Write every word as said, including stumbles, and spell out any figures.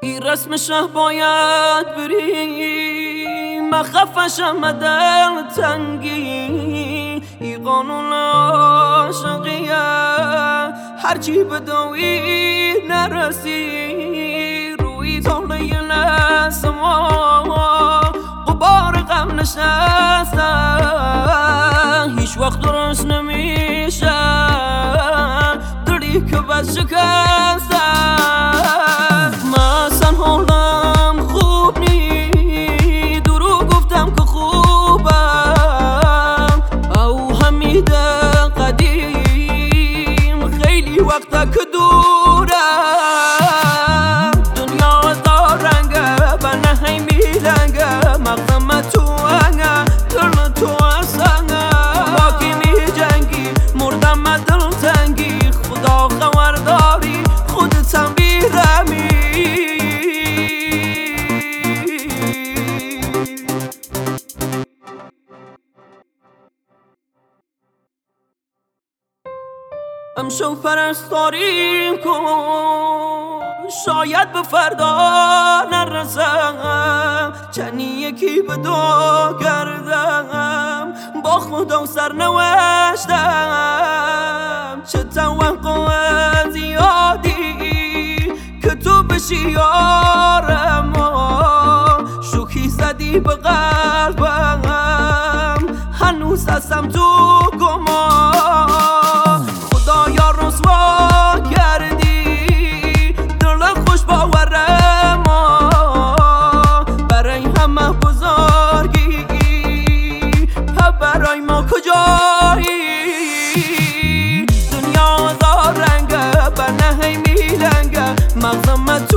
این رسمشه باید بری، من خفشم دل تنگی. این قانون عاشقیه هرچی بدوی نرسی. روی طوله نسما غبار غم نشسته، هیچ وقت درست نمیشه دلی که بس شکسته. من اصلا حالم خوب نی، دروغ گفتم که خوبم. او حمید قدیم خیلی وقته که دورم. دنیا هزار رنگه و نهی میلنگه، مغزم تو هنگه دل تو اصنگه. با کی می جنگی مردم دل تنگی، خدا خبرداری خودتم بیرمی. امشو پرستاری کن، شاید به فردا نرسم. چنی یکی به دو کردم، با خدا سرنوشتم. چه توقع زیادی که تو بشی یارم، شوخی زدی به قلبم، هنوز هستم تو گمان. خدایا رسوا کردی دل خوش باورم، برای همه بزرگی برای ما کجایی؟ دنیا هزار رنگه بر نهی میلنگه، مغزم تو